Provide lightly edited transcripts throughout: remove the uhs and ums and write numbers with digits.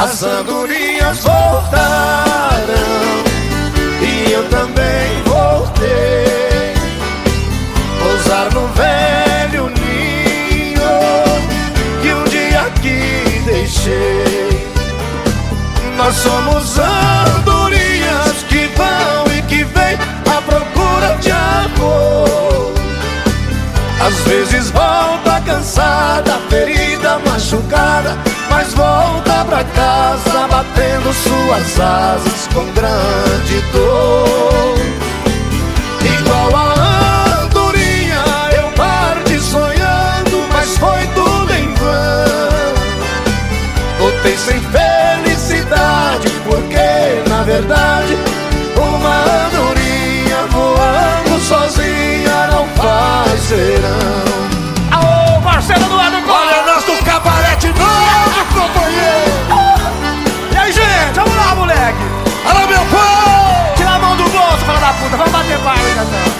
As andorinhas voltaram e eu também voltei. Pousar no velho ninho que um dia aqui deixei. Nós somos andorinhas que vão e que vêm à procura de amor. Às vezes volta cansada, ferida, machucada, mas volta pra casa batendo suas asas com grande dor. Igual a andorinha eu parti sonhando, mas foi tudo em vão. Voltei sem felicidade, porque na verdade uma andorinha voando sozinha não faz verão. Aô, Marcelo do lado do Olha nós do cabaré de novo, companheiro. E aí, gente, vamos lá, moleque. Alô, meu pão. Tira a mão do bolso, fala da puta, vamos bater palma, Gatão.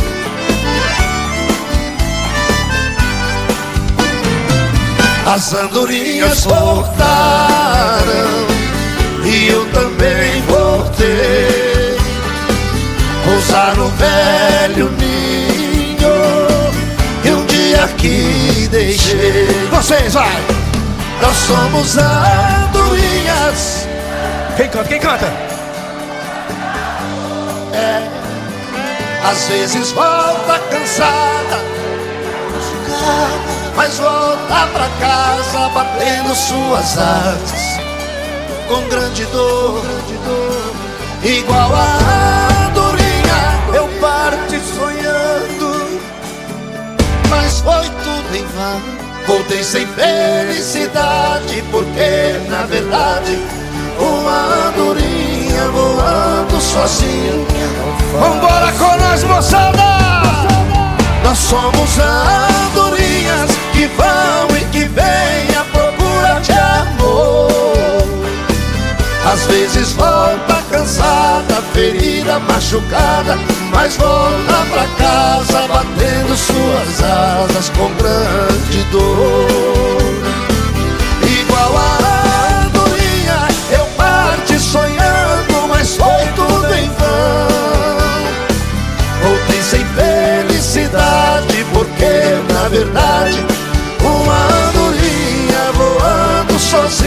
As andorinhas voltaram e eu também voltei. Pousar no velho ninho que um dia aqui deixei. Vocês, vai! Nós somos andorinhas. Quem canta? Quem canta? Às vezes volta cansada, mas volta pra casa batendo suas asas com grande dor. Igual a andorinha eu parti sonhando, mas foi tudo em vão. Voltei sem felicidade, porque na verdade uma andorinha voando sozinha. Vambora com nós, moçada! Nós somos andorinhas que vão e que vêm à procura de amor. Às vezes volta cansada, ferida, machucada, mas volta pra casa batendo suas asas com grande dor. Igual a andorinha eu parti sonhando, mas foi tudo em vão. Voltei sem felicidade, porque na verdade uma andorinha voando sozinha